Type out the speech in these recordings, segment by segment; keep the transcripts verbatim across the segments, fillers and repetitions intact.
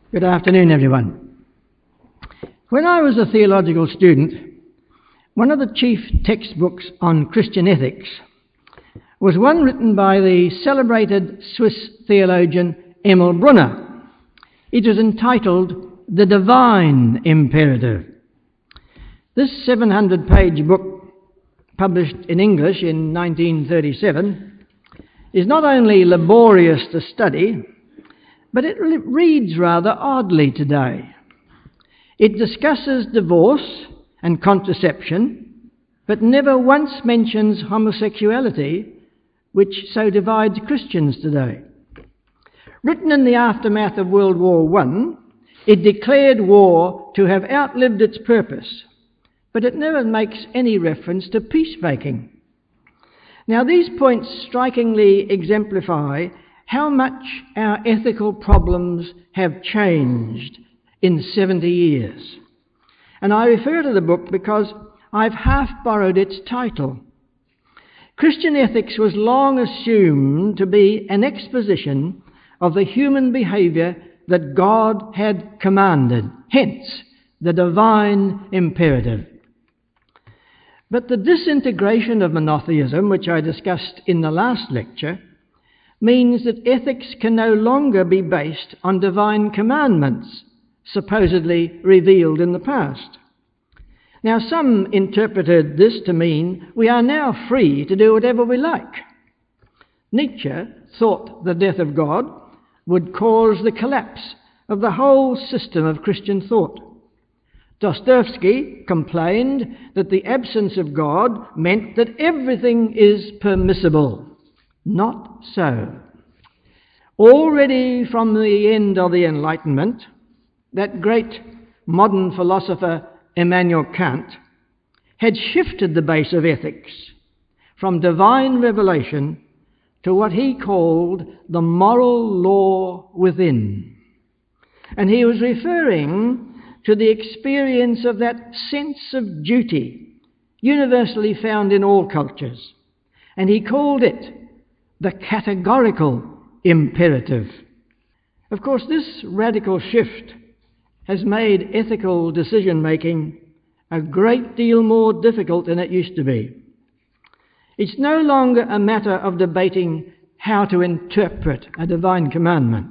Good afternoon, everyone. When I was a theological student, one of the chief textbooks on Christian ethics was one written by the celebrated Swiss theologian Emil Brunner. It was entitled The Divine Imperative. This seven hundred page book, published in English in nineteen thirty-seven, is not only laborious to study, but it reads rather oddly today. It discusses divorce and contraception, but never once mentions homosexuality, which so divides Christians today. Written in the aftermath of World War One, it declared war to have outlived its purpose, but it never makes any reference to peacemaking. Now, these points strikingly exemplify how much our ethical problems have changed in seventy years. And I refer to the book because I've half borrowed its title. Christian ethics was long assumed to be an exposition of the human behaviour that God had commanded, hence the divine imperative. But the disintegration of monotheism, which I discussed in the last lecture, means that ethics can no longer be based on divine commandments supposedly revealed in the past. Now, some interpreted this to mean we are now free to do whatever we like. Nietzsche thought the death of God would cause the collapse of the whole system of Christian thought. Dostoevsky complained that the absence of God meant that everything is permissible. Not so. Already from the end of the Enlightenment, that great modern philosopher Immanuel Kant had shifted the base of ethics from divine revelation to what he called the moral law within. And he was referring to the experience of that sense of duty universally found in all cultures. And he called it the categorical imperative. Of course, this radical shift has made ethical decision-making a great deal more difficult than it used to be. It's no longer a matter of debating how to interpret a divine commandment.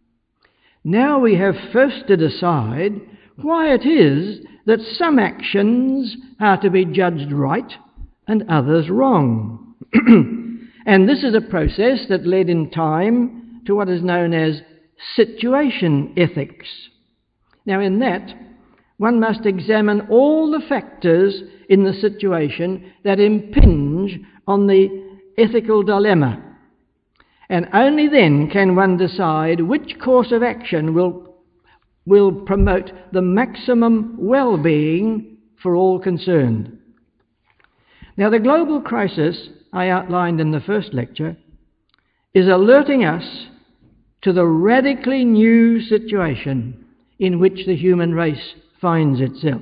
Now we have first to decide why it is that some actions are to be judged right and others wrong. And this is a process that led in time to what is known as situation ethics. Now, in that, one must examine all the factors in the situation that impinge on the ethical dilemma. And only then can one decide which course of action will, will promote the maximum well-being for all concerned. Now, the global crisis I outlined in the first lecture is alerting us to the radically new situation in which the human race finds itself.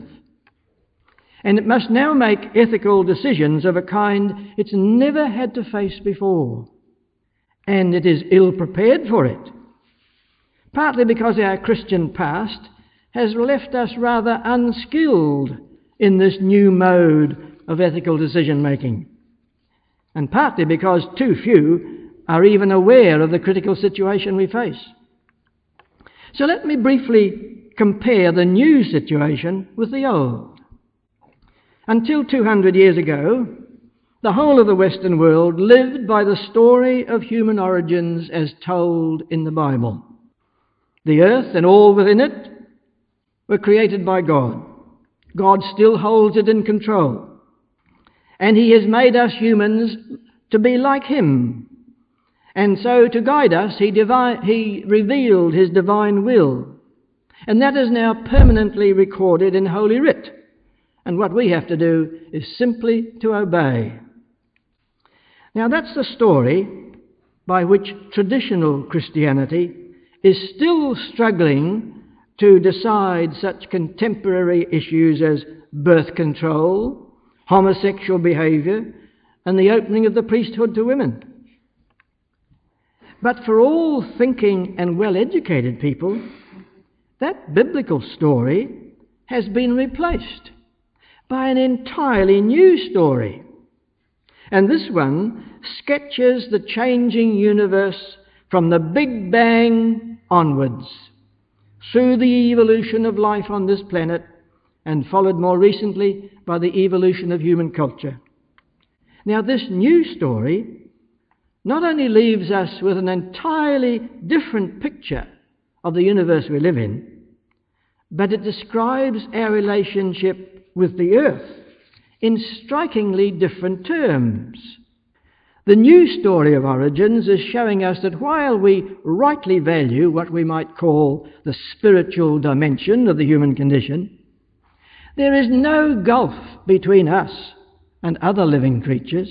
And it must now make ethical decisions of a kind it's never had to face before. And it is ill prepared for it, partly because our Christian past has left us rather unskilled in this new mode of ethical decision-making, and partly because too few are even aware of the critical situation we face. So let me briefly compare the new situation with the old. Until two hundred years ago, the whole of the Western world lived by the story of human origins as told in the Bible. The earth and all within it were created by God. God still holds it in control. And he has made us humans to be like him. And so to guide us, he, divi- he revealed his divine will. And that is now permanently recorded in Holy Writ. And what we have to do is simply to obey. Now that's the story by which traditional Christianity is still struggling to decide such contemporary issues as birth control, homosexual behaviour, and the opening of the priesthood to women. But for all thinking and well-educated people, That biblical story has been replaced by an entirely new story. And this one sketches the changing universe from the Big Bang onwards, through the evolution of life on this planet, and followed more recently by the evolution of human culture. Now, this new story not only leaves us with an entirely different picture of the universe we live in, but it describes our relationship with the earth in strikingly different terms. The new story of origins is showing us that while we rightly value what we might call the spiritual dimension of the human condition, there is no gulf between us and other living creatures,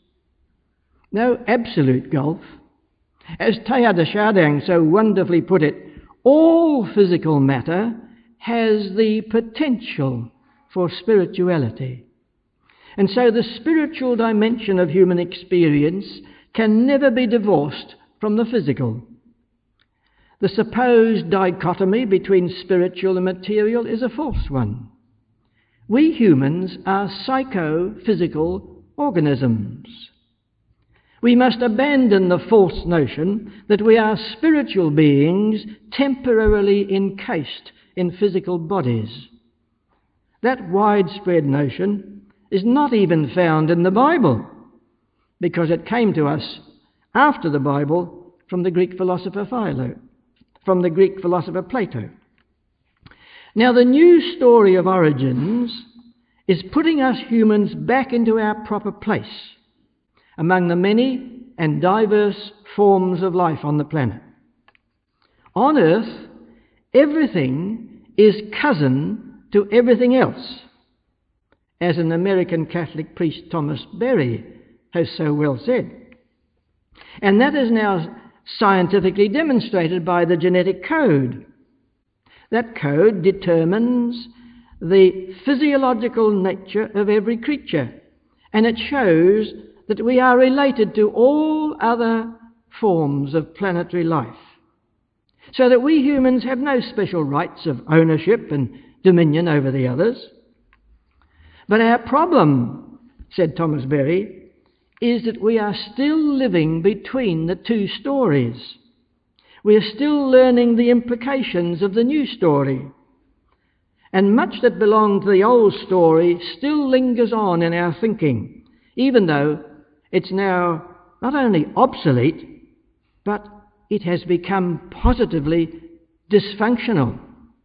no absolute gulf. As Teilhard de Chardin so wonderfully put it, all physical matter has the potential for spirituality. And so the spiritual dimension of human experience can never be divorced from the physical. The supposed dichotomy between spiritual and material is a false one. We humans are psycho-physical organisms. We must abandon the false notion that we are spiritual beings temporarily encased in physical bodies. That widespread notion is not even found in the Bible, because it came to us after the Bible from the Greek philosopher Philo, from the Greek philosopher Plato. Now, the new story of origins is putting us humans back into our proper place among the many and diverse forms of life on the planet. On earth, everything is cousin to everything else, as an American Catholic priest, Thomas Berry, has so well said. And that is now scientifically demonstrated by the genetic code. That code determines the physiological nature of every creature, and it shows that we are related to all other forms of planetary life, so that we humans have no special rights of ownership and dominion over the others. But our problem, said Thomas Berry, is that we are still living between the two stories. We are still learning the implications of the new story. And much that belonged to the old story still lingers on in our thinking, even though it's now not only obsolete, but it has become positively dysfunctional.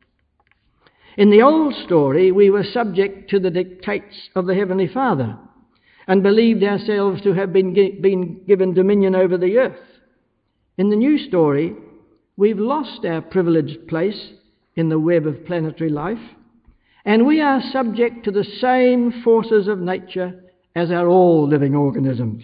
In the old story, we were subject to the dictates of the Heavenly Father and believed ourselves to have been, been given dominion over the earth. In the new story, we've lost our privileged place in the web of planetary life, and we are subject to the same forces of nature as are all living organisms.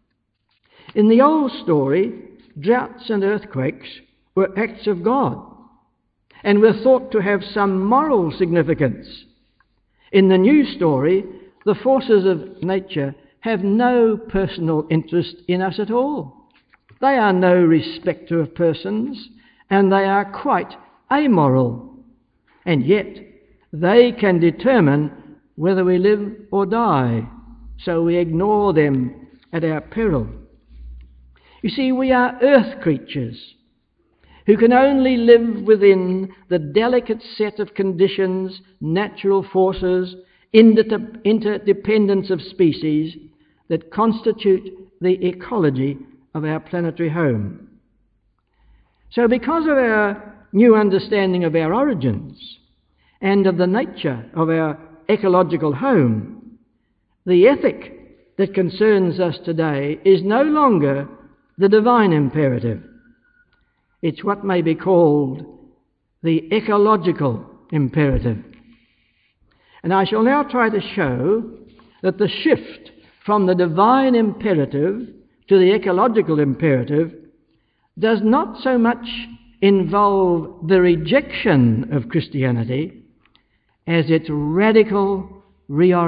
In the old story, droughts and earthquakes were acts of God and were thought to have some moral significance. In the new story, the forces of nature have no personal interest in us at all. They are no respecter of persons, and they are quite amoral. And yet, they can determine whether we live or die, so we ignore them at our peril. You see, we are earth creatures who can only live within the delicate set of conditions, natural forces, inter- interdependence of species that constitute the ecology of our planetary home. So because of our new understanding of our origins and of the nature of our ecological home, the ethic that concerns us today is no longer the divine imperative. It's what may be called the ecological imperative. And I shall now try to show that the shift from the divine imperative to the ecological imperative does not so much involve the rejection of Christianity as its radical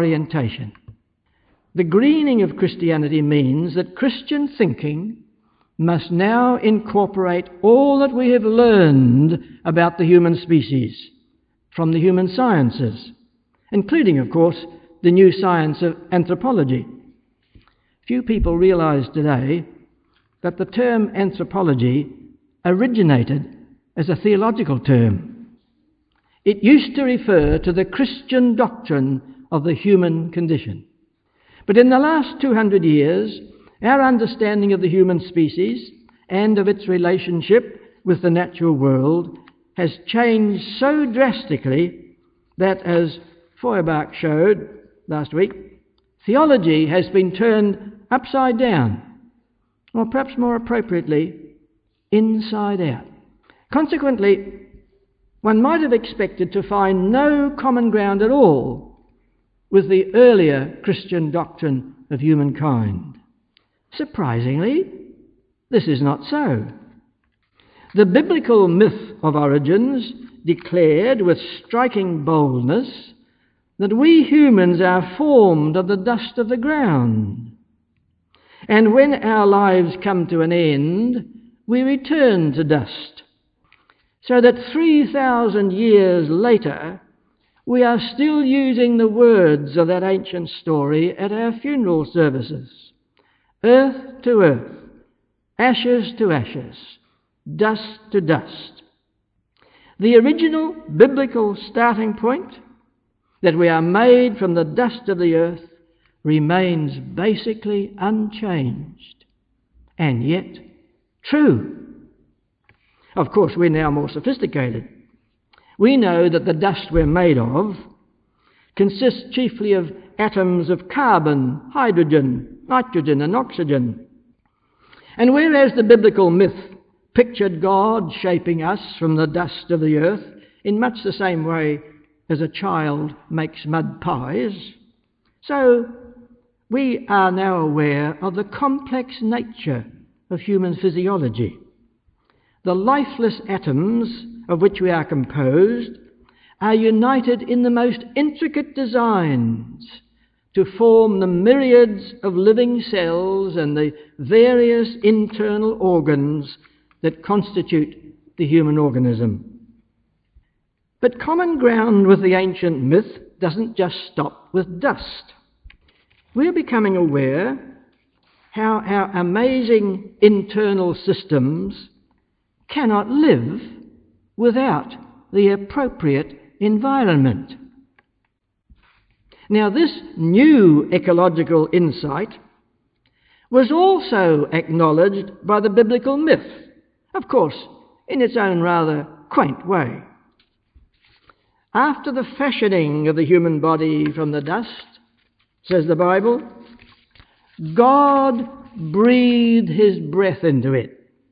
reorientation. The greening of Christianity means that Christian thinking must now incorporate all that we have learned about the human species from the human sciences, including, of course, the new science of anthropology. Few people realize today that the term anthropology originated as a theological term. It used to refer to the Christian doctrine of the human condition. But in the last two hundred years, our understanding of the human species and of its relationship with the natural world has changed so drastically that, as Feuerbach showed last week, theology has been turned upside down, or perhaps more appropriately, inside out. Consequently, one might have expected to find no common ground at all with the earlier Christian doctrine of humankind. Surprisingly, this is not so. The biblical myth of origins declared with striking boldness that we humans are formed of the dust of the ground, and when our lives come to an end, we return to dust, so that three thousand years later, we are still using the words of that ancient story at our funeral services. Earth to earth, ashes to ashes, dust to dust. The original biblical starting point, that we are made from the dust of the earth, remains basically unchanged, and yet true. Of course, we're now more sophisticated. We know that the dust we're made of consists chiefly of atoms of carbon, hydrogen, nitrogen and oxygen. And whereas the biblical myth pictured God shaping us from the dust of the earth in much the same way as a child makes mud pies, so we are now aware of the complex nature of human physiology. The lifeless atoms of which we are composed are united in the most intricate designs to form the myriads of living cells and the various internal organs that constitute the human organism. But common ground with the ancient myth doesn't just stop with dust. We're becoming aware how our amazing internal systems cannot live without the appropriate environment. Now, this new ecological insight was also acknowledged by the biblical myth, of course, in its own rather quaint way. After the fashioning of the human body from the dust, says the Bible, God breathed his breath into it.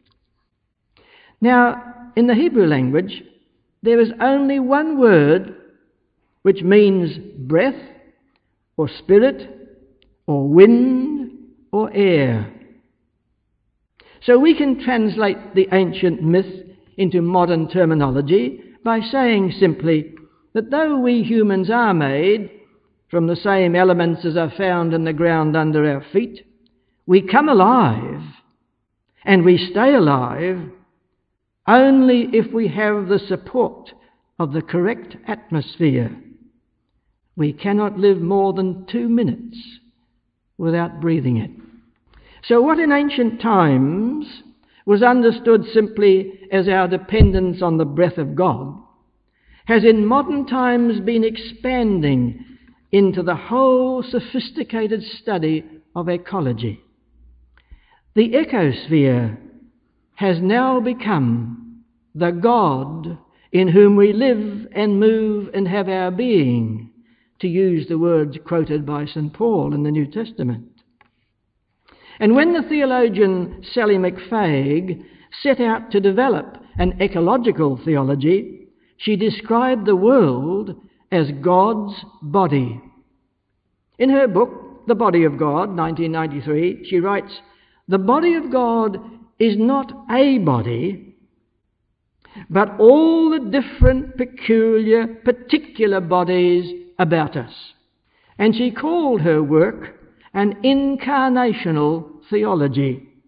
Now, in the Hebrew language, there is only one word which means breath, or spirit, or wind, or air. So we can translate the ancient myth into modern terminology by saying simply that though we humans are made from the same elements as are found in the ground under our feet, we come alive and we stay alive only if we have the support of the correct atmosphere. We cannot live more than two minutes without breathing it. So what in ancient times was understood simply as our dependence on the breath of God has in modern times been expanding into the whole sophisticated study of ecology. The ecosphere has now become the God in whom we live and move and have our being, to use the words quoted by Saint Paul in the New Testament. And when the theologian Sally McFaig set out to develop an ecological theology, she described the world as God's body. In her book, The Body of God, nineteen ninety-three, she writes, "The body of God is not a body, but all the different, peculiar, particular bodies about us." And she called her work an incarnational theology,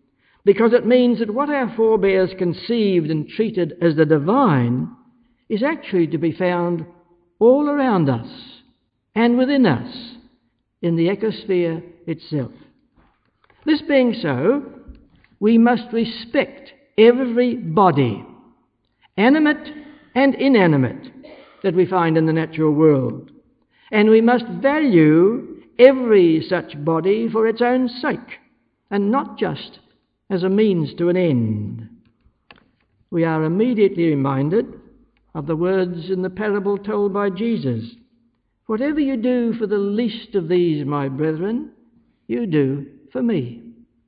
because it means that what our forebears conceived and treated as the divine is actually to be found all around us and within us in the ecosphere itself. This being so, we must respect every body, animate and inanimate, that we find in the natural world, and we must value every such body for its own sake, and not just as a means to an end. We are immediately reminded of the words in the parable told by Jesus. Whatever you do for the least of these, my brethren, you do for me.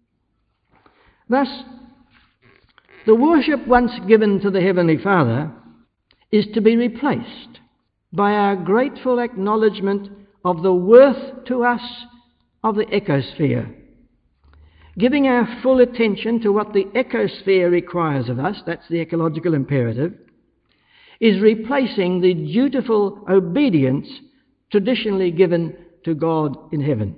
Thus, the worship once given to the Heavenly Father is to be replaced by our grateful acknowledgement of the worth to us of the ecosphere. Giving our full attention to what the ecosphere requires of us, that's the ecological imperative, is replacing the dutiful obedience traditionally given to God in heaven.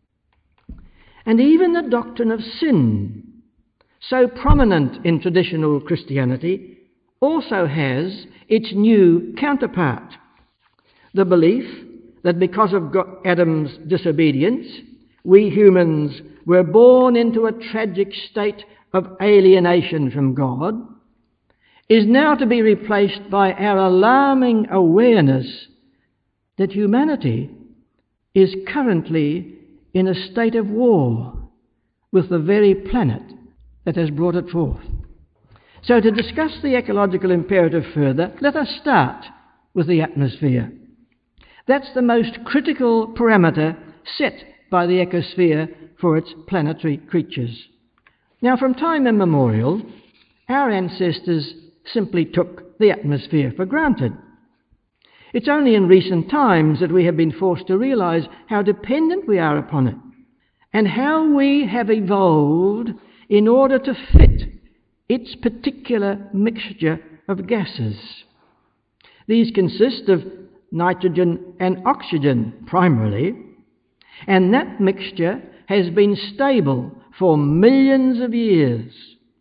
And even the doctrine of sin, so prominent in traditional Christianity, also has its new counterpart. The belief that because of Adam's disobedience, we humans were born into a tragic state of alienation from God, is now to be replaced by our alarming awareness that humanity is currently in a state of war with the very planet that has brought it forth. So to discuss the ecological imperative further, let us start with the atmosphere. That's the most critical parameter set by the ecosphere for its planetary creatures. Now, from time immemorial, our ancestors simply took the atmosphere for granted. It's only in recent times that we have been forced to realize how dependent we are upon it, and how we have evolved in order to fit its particular mixture of gases. These consist of nitrogen and oxygen primarily, and that mixture has been stable for millions of years.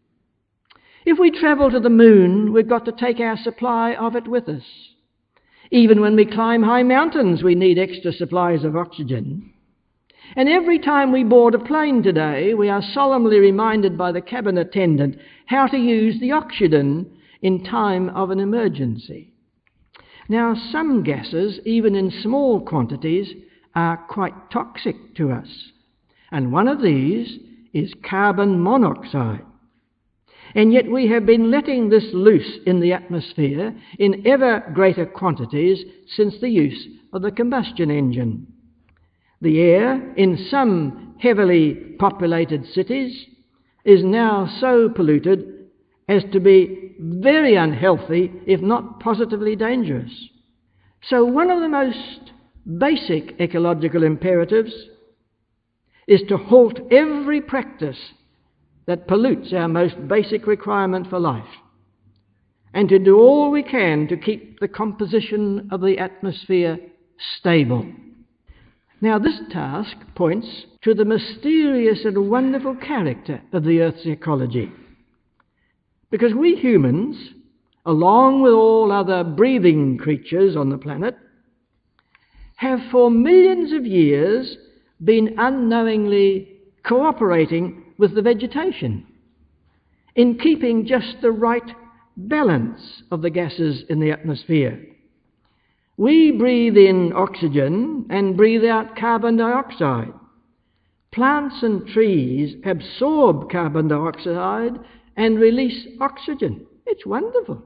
If we travel to the moon, we've got to take our supply of it with us. Even when we climb high mountains, we need extra supplies of oxygen. And every time we board a plane today, we are solemnly reminded by the cabin attendant how to use the oxygen in time of an emergency. Now, some gases, even in small quantities, are quite toxic to us. And one of these is carbon monoxide. And yet we have been letting this loose in the atmosphere in ever greater quantities since the use of the combustion engine. The air in some heavily populated cities is now so polluted as to be very unhealthy, if not positively dangerous. So one of the most basic ecological imperatives is to halt every practice that pollutes our most basic requirement for life, and to do all we can to keep the composition of the atmosphere stable. Now, this task points to the mysterious and wonderful character of the Earth's ecology, because we humans, along with all other breathing creatures on the planet, have for millions of years been unknowingly cooperating with the vegetation in keeping just the right balance of the gases in the atmosphere. We breathe in oxygen and breathe out carbon dioxide. Plants and trees absorb carbon dioxide and release oxygen. It's wonderful.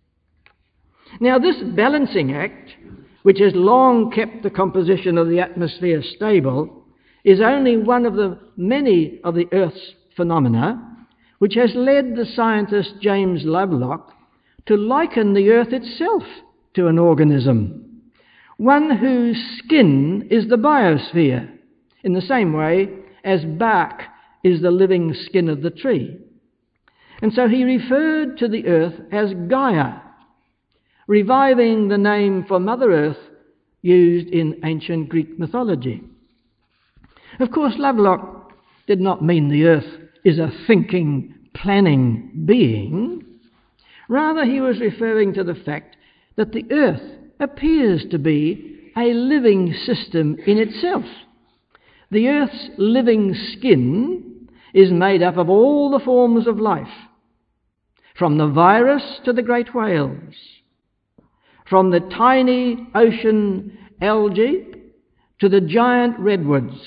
Now, this balancing act, which has long kept the composition of the atmosphere stable, is only one of the many of the Earth's phenomena which has led the scientist James Lovelock to liken the Earth itself to an organism, one whose skin is the biosphere, in the same way as bark is the living skin of the tree. And so he referred to the Earth as Gaia, reviving the name for Mother Earth used in ancient Greek mythology. Of course, Lovelock did not mean the Earth is a thinking, planning being. Rather, he was referring to the fact that the earth appears to be a living system in itself. The earth's living skin is made up of all the forms of life, from the virus to the great whales, from the tiny ocean algae to the giant redwoods,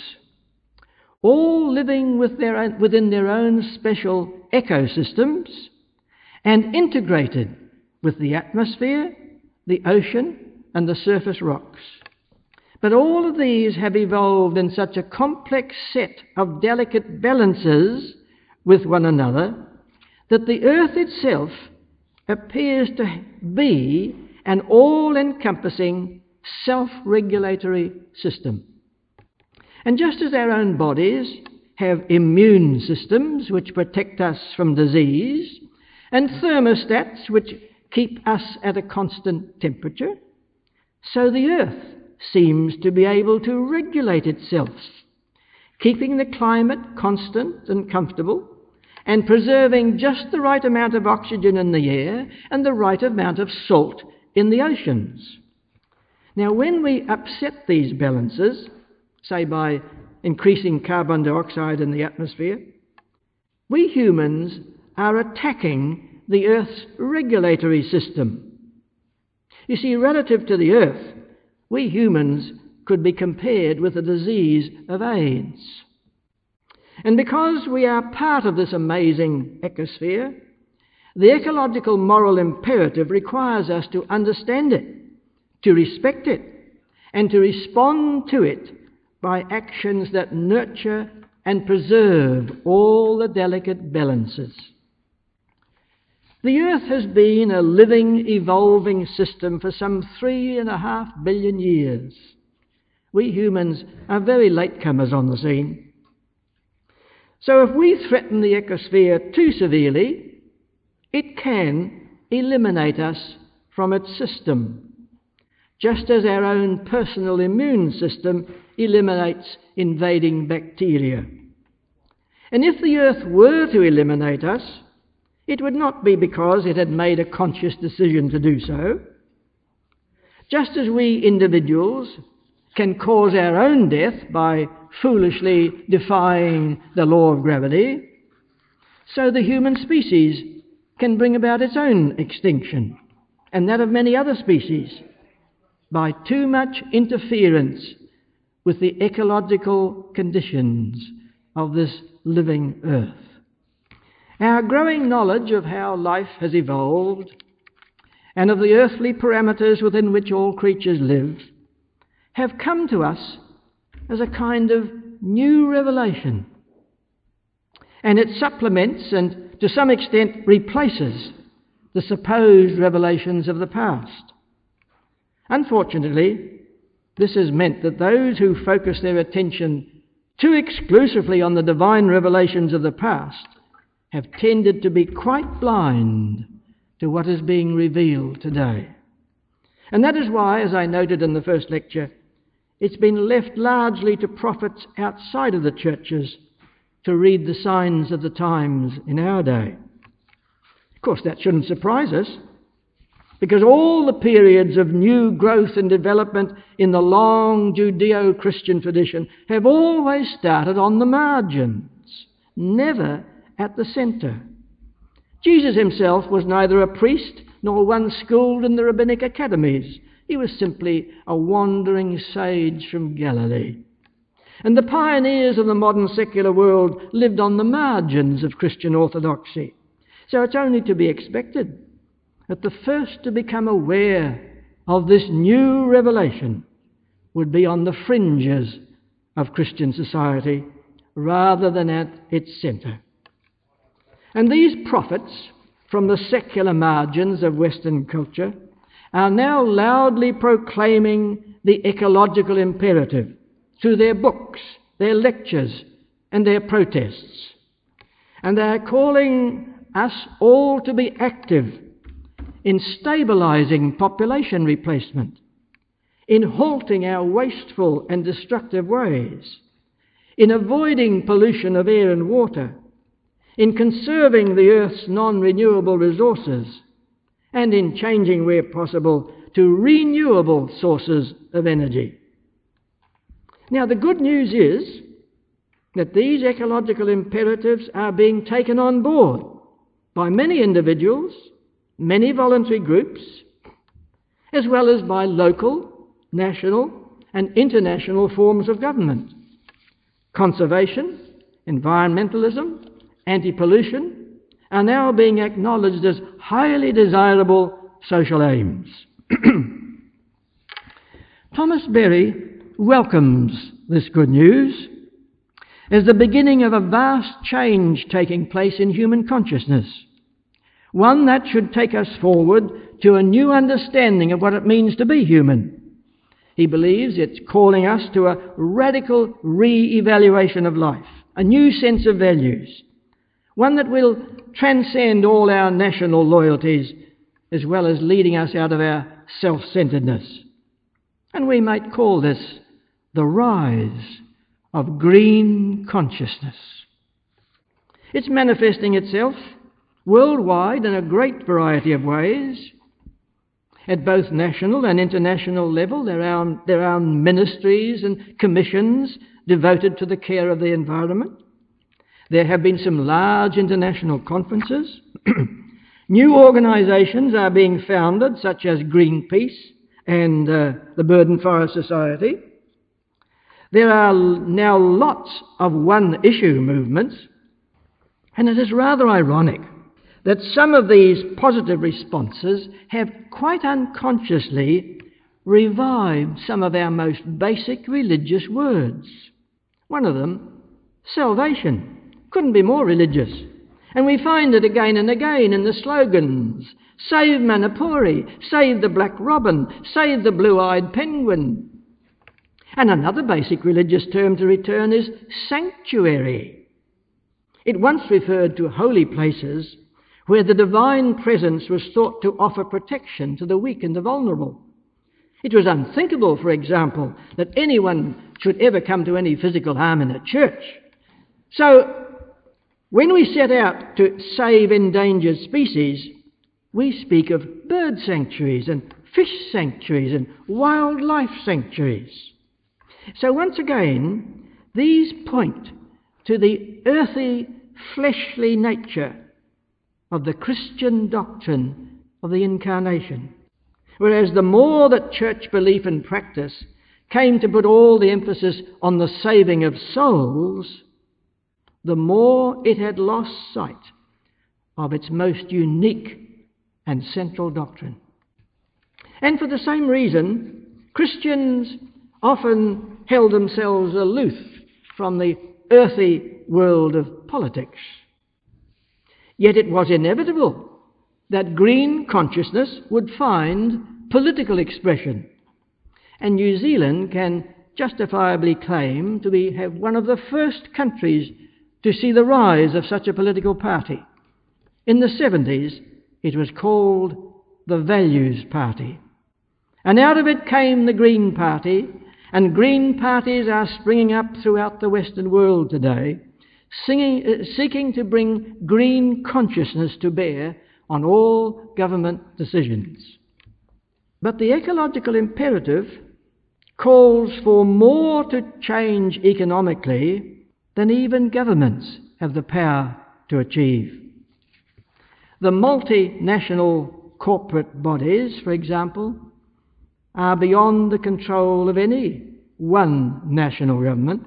all living with their own, within their own special ecosystems and integrated with the atmosphere, the ocean, and the surface rocks. But all of these have evolved in such a complex set of delicate balances with one another that the earth itself appears to be an all-encompassing self-regulatory system. And just as our own bodies have immune systems which protect us from disease, and thermostats which keep us at a constant temperature, so the earth seems to be able to regulate itself, keeping the climate constant and comfortable, and preserving just the right amount of oxygen in the air and the right amount of salt in the oceans. Now, when we upset these balances, say by increasing carbon dioxide in the atmosphere, we humans are attacking the Earth's regulatory system. You see, relative to the Earth, we humans could be compared with the disease of AIDS. And because we are part of this amazing ecosphere, the ecological moral imperative requires us to understand it, to respect it, and to respond to it by actions that nurture and preserve all the delicate balances. The earth has been a living, evolving system for some three and a half billion years. We humans are very latecomers on the scene. So if we threaten the ecosphere too severely, it can eliminate us from its system, just as our own personal immune system eliminates invading bacteria. And if the earth were to eliminate us, it would not be because it had made a conscious decision to do so. Just as we individuals can cause our own death by foolishly defying the law of gravity, so the human species can bring about its own extinction, and that of many other species, by too much interference with the ecological conditions of this living earth. Our growing knowledge of how life has evolved and of the earthly parameters within which all creatures live have come to us as a kind of new revelation. And it supplements and to some extent replaces the supposed revelations of the past. Unfortunately, this has meant that those who focus their attention too exclusively on the divine revelations of the past have tended to be quite blind to what is being revealed today. And that is why, as I noted in the first lecture, it's been left largely to prophets outside of the churches to read the signs of the times in our day. Of course, that shouldn't surprise us, because all the periods of new growth and development in the long Judeo-Christian tradition have always started on the margins, never at the centre. Jesus himself was neither a priest nor one schooled in the rabbinic academies. He was simply a wandering sage from Galilee. And the pioneers of the modern secular world lived on the margins of Christian orthodoxy. So it's only to be expected that the first to become aware of this new revelation would be on the fringes of Christian society rather than at its centre. And these prophets from the secular margins of Western culture are now loudly proclaiming the ecological imperative through their books, their lectures, and their protests. And they are calling us all to be active in stabilising population replacement, in halting our wasteful and destructive ways, in avoiding pollution of air and water, in conserving the Earth's non-renewable resources, and in changing, where possible, to renewable sources of energy. Now, the good news is that these ecological imperatives are being taken on board by many individuals, many voluntary groups, as well as by local, national, and international forms of government. Conservation, environmentalism, anti-pollution are now being acknowledged as highly desirable social aims. Thomas Berry welcomes this good news as the beginning of a vast change taking place in human consciousness, one that should take us forward to a new understanding of what it means to be human. He believes it's calling us to a radical re-evaluation of life, a new sense of values, one that will transcend all our national loyalties as well as leading us out of our self-centeredness. And we might call this the rise of green consciousness. It's manifesting itself worldwide in a great variety of ways. At both national and international level, there are, there are ministries and commissions devoted to the care of the environment. There have been some large international conferences. New organisations are being founded, such as Greenpeace and uh, the Bird and Forest Society. There are now lots of one-issue movements, and it is rather ironic that some of these positive responses have quite unconsciously revived some of our most basic religious words. One of them, salvation, couldn't be more religious. And we find it again and again in the slogans: save Manapuri, save the black robin, save the blue-eyed penguin. And another basic religious term to return is sanctuary. It once referred to holy places where the divine presence was thought to offer protection to the weak and the vulnerable. It was unthinkable, for example, that anyone should ever come to any physical harm in a church. So, when we set out to save endangered species, we speak of bird sanctuaries and fish sanctuaries and wildlife sanctuaries. So once again, these point to the earthy, fleshly nature of the Christian doctrine of the Incarnation. Whereas the more that church belief and practice came to put all the emphasis on the saving of souls, the more it had lost sight of its most unique and central doctrine. And for the same reason, Christians often held themselves aloof from the earthy world of politics. Yet it was inevitable that green consciousness would find political expression. And New Zealand can justifiably claim to be have one of the first countries to see the rise of such a political party. In the seventies, it was called the Values Party. And out of it came the Green Party, and green parties are springing up throughout the Western world today, singing, uh, seeking to bring green consciousness to bear on all government decisions. But the ecological imperative calls for more to change economically than even governments have the power to achieve. The multinational corporate bodies, for example, are beyond the control of any one national government.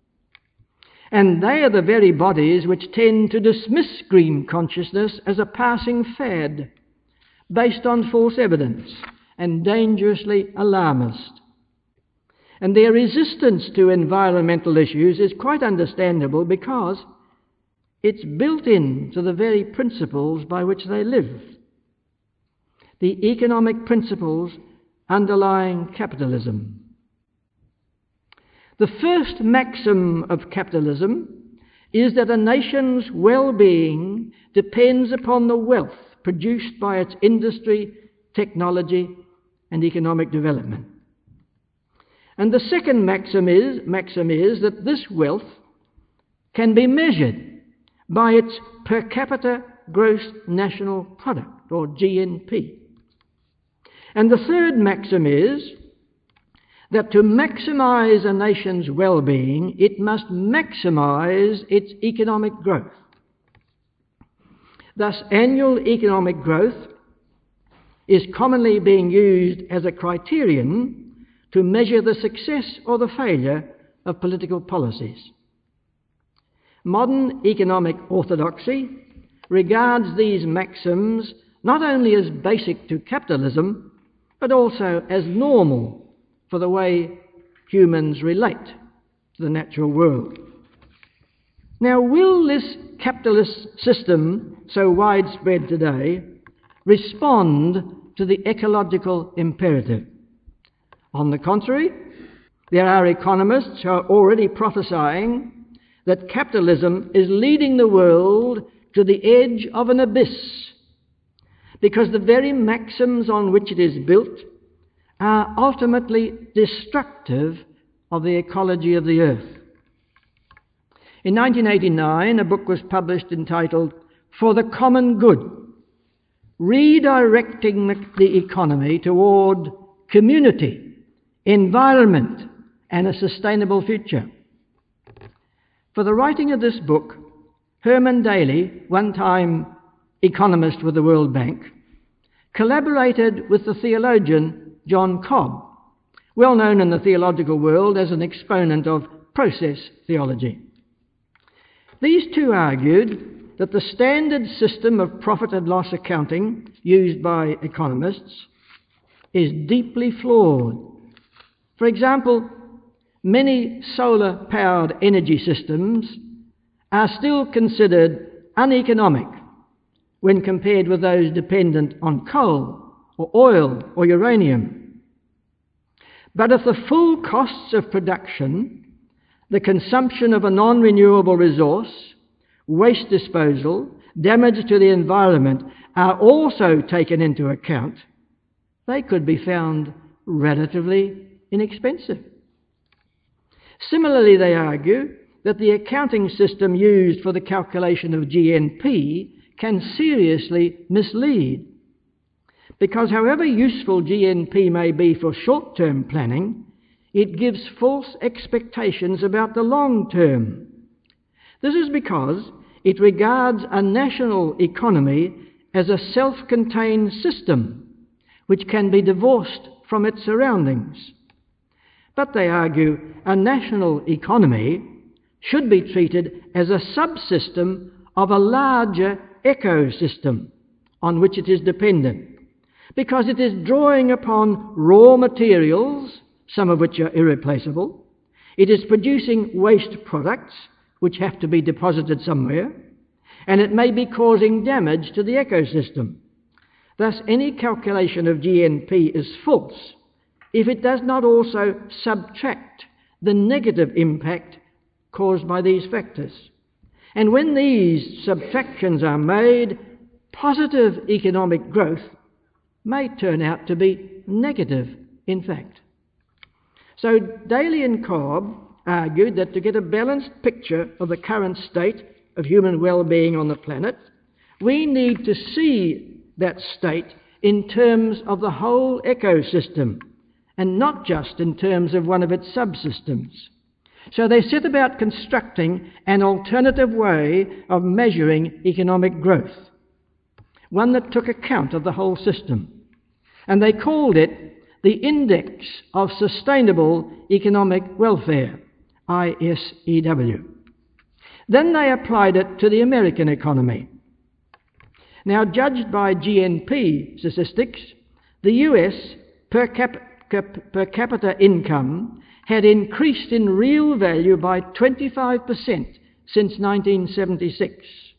And they are the very bodies which tend to dismiss green consciousness as a passing fad, based on false evidence and dangerously alarmist. And their resistance to environmental issues is quite understandable because it's built into the very principles by which they live. The economic principles underlying capitalism. The first maxim of capitalism is that a nation's well-being depends upon the wealth produced by its industry, technology, and economic development. And the second maxim is, maxim is that this wealth can be measured by its per capita gross national product, or G N P. And the third maxim is that to maximise a nation's well-being, it must maximise its economic growth. Thus, annual economic growth is commonly being used as a criterion to measure the success or the failure of political policies. Modern economic orthodoxy regards these maxims not only as basic to capitalism, but also as normal for the way humans relate to the natural world. Now, will this capitalist system, so widespread today, respond to the ecological imperative? On the contrary, there are economists who are already prophesying that capitalism is leading the world to the edge of an abyss, because the very maxims on which it is built are ultimately destructive of the ecology of the earth. In nineteen eighty-nine, a book was published entitled For the Common Good, Redirecting the Economy Toward Community, Environment and a Sustainable Future. For the writing of this book, Herman Daly, one time economist with the World Bank, collaborated with the theologian John Cobb, well known in the theological world as an exponent of process theology. These two argued that the standard system of profit and loss accounting used by economists is deeply flawed. For example, many solar-powered energy systems are still considered uneconomic when compared with those dependent on coal or oil or uranium. But if the full costs of production, the consumption of a non-renewable resource, waste disposal, damage to the environment are also taken into account, they could be found relatively inexpensive. Similarly, they argue that the accounting system used for the calculation of G N P can seriously mislead, because however useful G N P may be for short-term planning, it gives false expectations about the long term. This is because it regards a national economy as a self-contained system which can be divorced from its surroundings. But they argue a national economy should be treated as a subsystem of a larger ecosystem on which it is dependent, because it is drawing upon raw materials, some of which are irreplaceable. It is producing waste products which have to be deposited somewhere, and it may be causing damage to the ecosystem. Thus, any calculation of G N P is false if it does not also subtract the negative impact caused by these factors. And when these subtractions are made, positive economic growth may turn out to be negative, in fact. So Daly and Cobb argued that to get a balanced picture of the current state of human well-being on the planet, we need to see that state in terms of the whole ecosystem, and not just in terms of one of its subsystems. So they set about constructing an alternative way of measuring economic growth, one that took account of the whole system. And they called it the Index of Sustainable Economic Welfare, I S E W. Then they applied it to the American economy. Now, judged by G N P statistics, the U S per capita per capita income had increased in real value by twenty-five percent since nineteen seventy-six.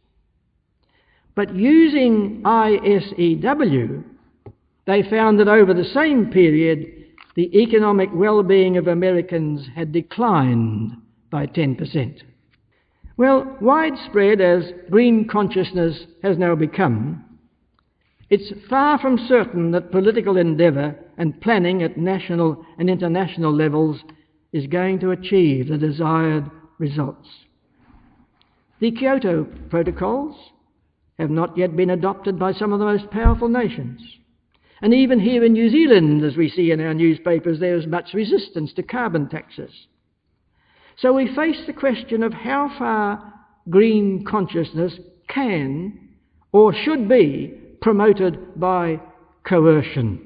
But using I S E W, they found that over the same period, the economic well-being of Americans had declined by ten percent. Well, widespread as green consciousness has now become, it's far from certain that political endeavour and planning at national and international levels is going to achieve the desired results. The Kyoto Protocols have not yet been adopted by some of the most powerful nations. And even here in New Zealand, as we see in our newspapers, there is much resistance to carbon taxes. So we face the question of how far green consciousness can or should be promoted by coercion.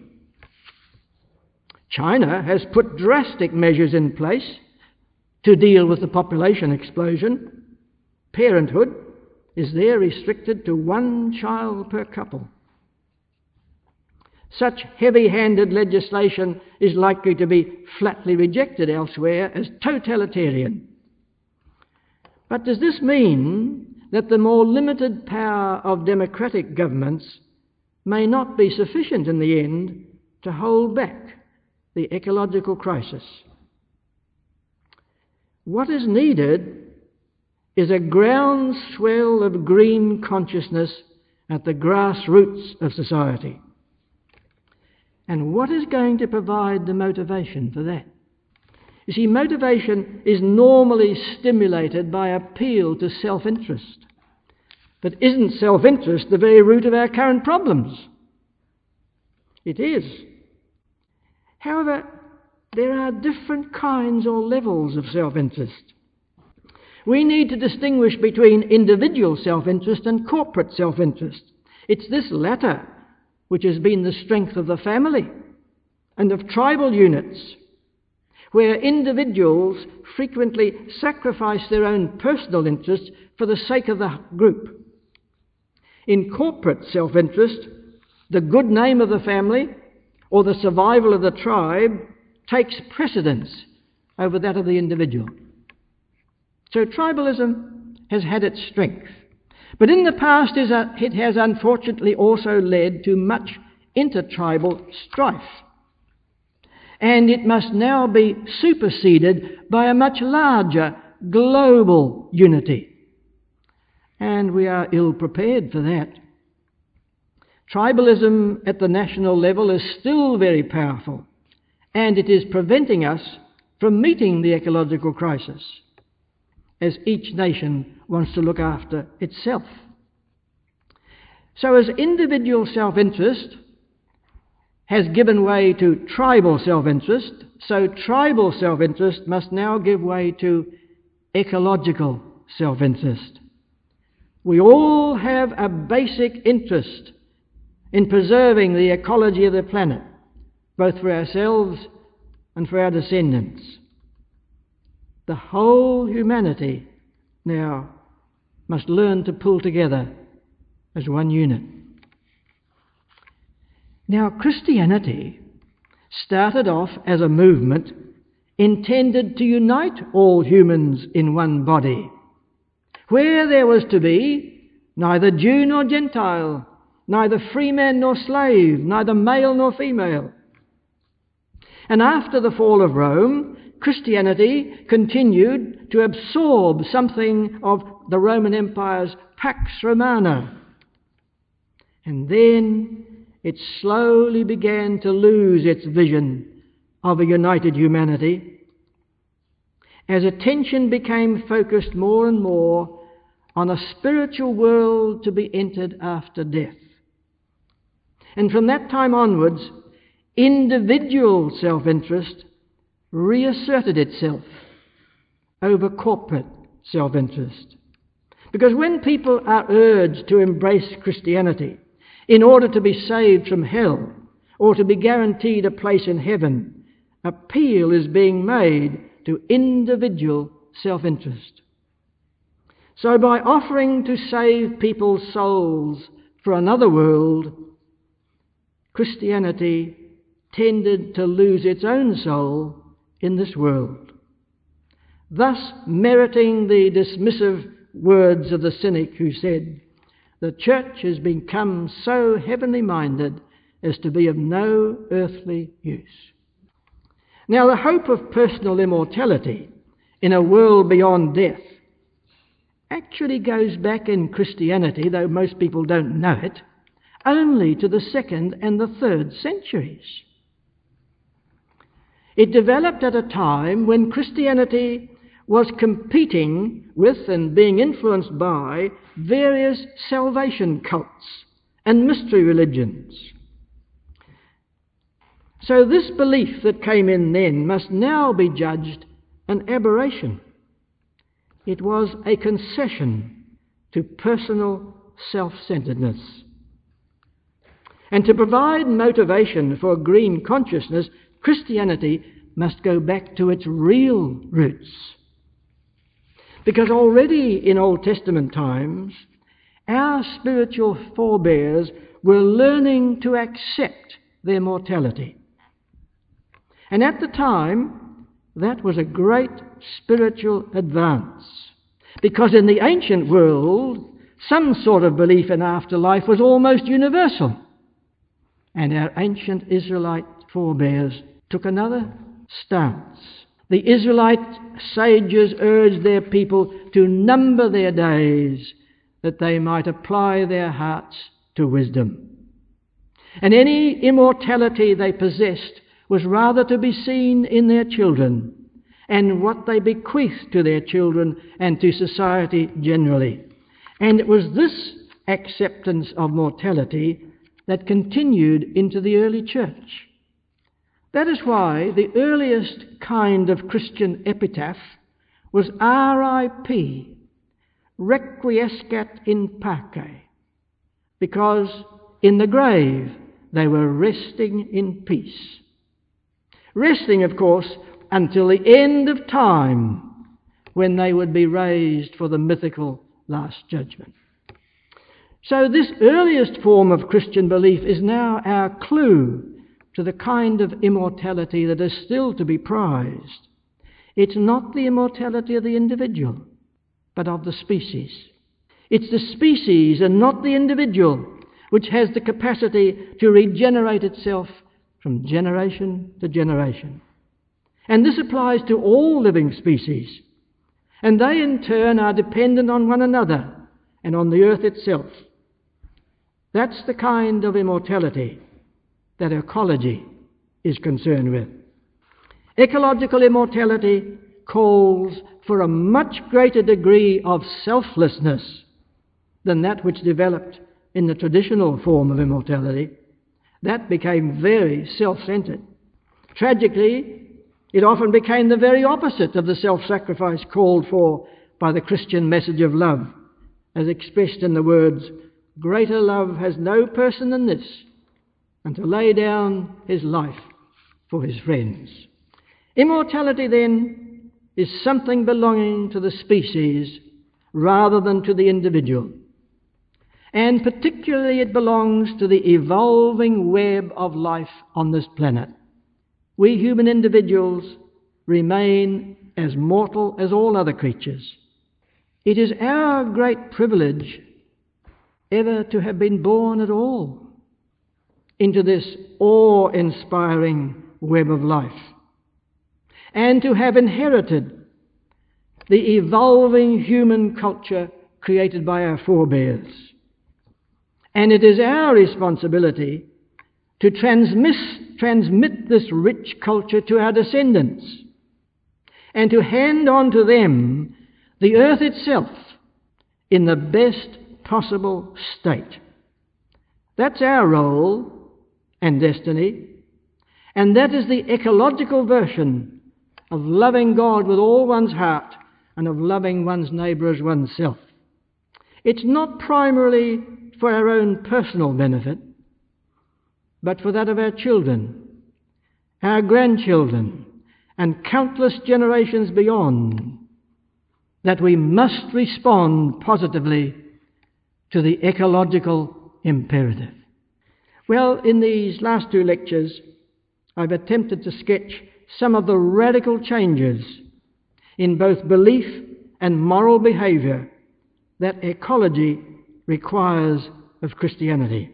China has put drastic measures in place to deal with the population explosion. Parenthood is there restricted to one child per couple. Such heavy-handed legislation is likely to be flatly rejected elsewhere as totalitarian. But does this mean that the more limited power of democratic governments may not be sufficient in the end to hold back the ecological crisis? What is needed is a groundswell of green consciousness at the grassroots of society. And what is going to provide the motivation for that? You see, motivation is normally stimulated by appeal to self-interest. But isn't self-interest the very root of our current problems? It is. However, there are different kinds or levels of self-interest. We need to distinguish between individual self-interest and corporate self-interest. It's this latter which has been the strength of the family and of tribal units, where individuals frequently sacrifice their own personal interests for the sake of the group. In corporate self-interest, the good name of the family or the survival of the tribe takes precedence over that of the individual. So tribalism has had its strength. But in the past it has unfortunately also led to much intertribal strife. And it must now be superseded by a much larger global unity. And we are ill prepared for that. Tribalism at the national level is still very powerful, and it is preventing us from meeting the ecological crisis, as each nation wants to look after itself. So as individual self-interest has given way to tribal self-interest, so tribal self-interest must now give way to ecological self-interest. We all have a basic interest in preserving the ecology of the planet, both for ourselves and for our descendants. The whole humanity now must learn to pull together as one unit. Now, Christianity started off as a movement intended to unite all humans in one body, where there was to be neither Jew nor Gentile, neither free man nor slave, neither male nor female. And after the fall of Rome, Christianity continued to absorb something of the Roman Empire's Pax Romana. And then it slowly began to lose its vision of a united humanity as attention became focused more and more on a spiritual world to be entered after death. And from that time onwards, individual self-interest reasserted itself over corporate self-interest. Because when people are urged to embrace Christianity in order to be saved from hell or to be guaranteed a place in heaven, appeal is being made to individual self-interest. So by offering to save people's souls for another world, Christianity tended to lose its own soul in this world, thus meriting the dismissive words of the cynic who said, "The church has become so heavenly minded as to be of no earthly use." Now, the hope of personal immortality in a world beyond death actually goes back in Christianity, though most people don't know it, only to the second and the third centuries. It developed at a time when Christianity was competing with and being influenced by various salvation cults and mystery religions. So this belief that came in then must now be judged an aberration. It was a concession to personal self-centeredness. And to provide motivation for green consciousness, Christianity must go back to its real roots. Because already in Old Testament times, our spiritual forebears were learning to accept their mortality. And at the time, that was a great spiritual advance. Because in the ancient world, some sort of belief in afterlife was almost universal. And our ancient Israelite forebears took another stance. The Israelite sages urged their people to number their days that they might apply their hearts to wisdom. And any immortality they possessed was rather to be seen in their children and what they bequeathed to their children and to society generally. And it was this acceptance of mortality that continued into the early church. That is why the earliest kind of Christian epitaph was R I P, requiescat in pace, because in the grave they were resting in peace. Resting, of course, until the end of time, when they would be raised for the mythical Last Judgment. So this earliest form of Christian belief is now our clue to the kind of immortality that is still to be prized. It's not the immortality of the individual, but of the species. It's the species and not the individual which has the capacity to regenerate itself from generation to generation. And this applies to all living species. And they in turn are dependent on one another and on the earth itself. That's the kind of immortality that ecology is concerned with. Ecological immortality calls for a much greater degree of selflessness than that which developed in the traditional form of immortality. That became very self-centered. Tragically, it often became the very opposite of the self-sacrifice called for by the Christian message of love, as expressed in the words, "Greater love has no person than this, and to lay down his life for his friends." Immortality, then, is something belonging to the species rather than to the individual. And particularly it belongs to the evolving web of life on this planet. We human individuals remain as mortal as all other creatures. It is our great privilege ever to have been born at all into this awe-inspiring web of life, and to have inherited the evolving human culture created by our forebears. And it is our responsibility to transmit, transmit this rich culture to our descendants and to hand on to them the earth itself in the best possible state. That's our role and destiny, and that is the ecological version of loving God with all one's heart and of loving one's neighbour as oneself. It's not primarily for our own personal benefit, but for that of our children, our grandchildren, and countless generations beyond, that we must respond positively to the ecological imperative. Well, in these last two lectures, I've attempted to sketch some of the radical changes in both belief and moral behaviour that ecology requires of Christianity.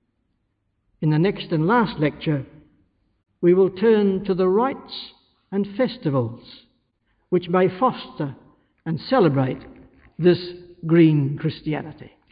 In the next and last lecture, we will turn to the rites and festivals which may foster and celebrate this green Christianity.